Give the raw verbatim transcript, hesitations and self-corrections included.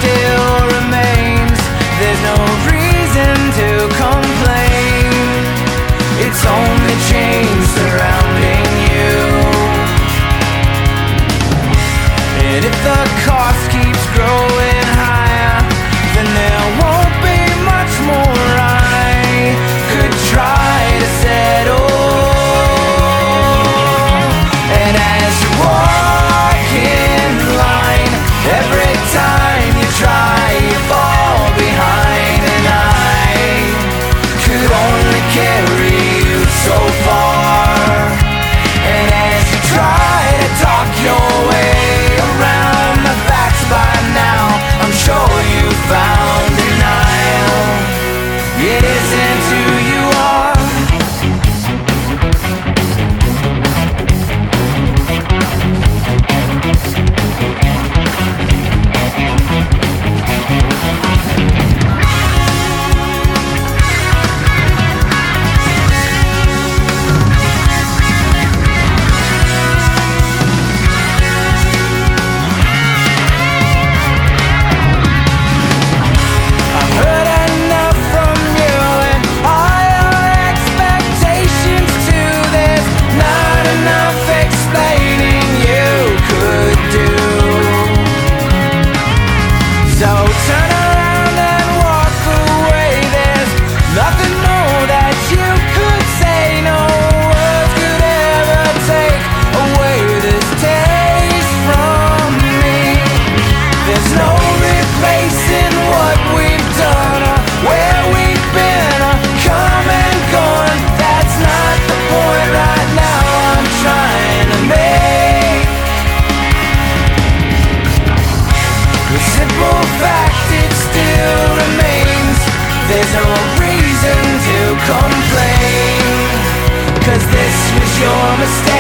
still remains. There's no reason to complain. It's only change surrounding you. And if the cost keeps growing higher, then there won't be much more I could try to settle. And as you walk in line, every time you try, you fall behind. And I could only carry you so far. And as you try to talk your way around the facts by now, I'm sure you found denial. It isn't who you are. There's no reason to complain, 'cause this was your mistake.